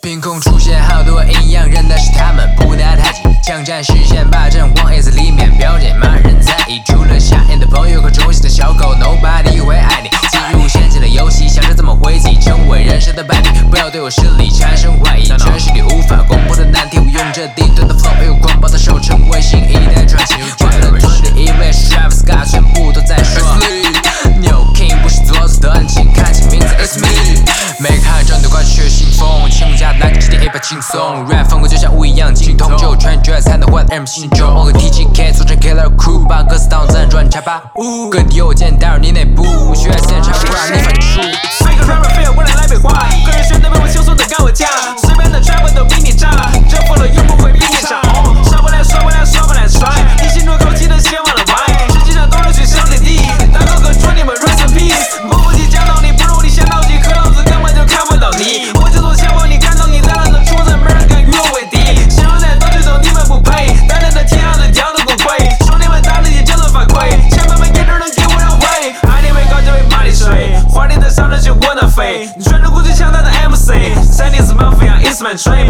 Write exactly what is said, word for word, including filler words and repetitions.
凭空出现好多阴阳人，但是他们不打太极，枪战实现霸占王 S 里面标点，没人在意。除了下眼的朋友和忠心的小狗 ，Nobody 会爱你。进入陷阱的游戏，想着怎么回击，成为人生的败笔。不要对我实力产生怀疑，全是你无法攻破的难题。我用着低端的 flow， 用狂暴的手成为新一代传奇。快乐吞的一类 Travis Scott 全部都在说。New King 不是做作的，请看清名字 ，It's me。每看战斗快去信奉，请问家来个 G T A 把轻松 ，rap 风格就像雾一样精通，就穿着才能换 M 心中。我和 T G K 组成 Killer Crew， 把歌词当赞转插吧。各地邮件打扰你内部，不需要现场不让你反出。 随个 rapper feel 我来来北化，个人选择被我轻松的高我价，随便的 trap 都比你炸，征服了永不会比你少。上不来刷不来刷不来甩，你心中口气的先忘了歪，实际上都是学校里地，大哥哥祝你们 rest in peace。迫不及讲道理，不如你先到底，可老子根本就看不到你。我就做想往你看到你烂了的出子，没人敢与我为敌。形容在都知道你们不配，单单的天上的掉的骨灰，兄弟们打了也真的犯规，前辈们给这人给我让位，爱你没高就会骂你水，花里的上着去我那飞，你穿着过最强大的 M C， 三 D 是 mafia， it's my dream。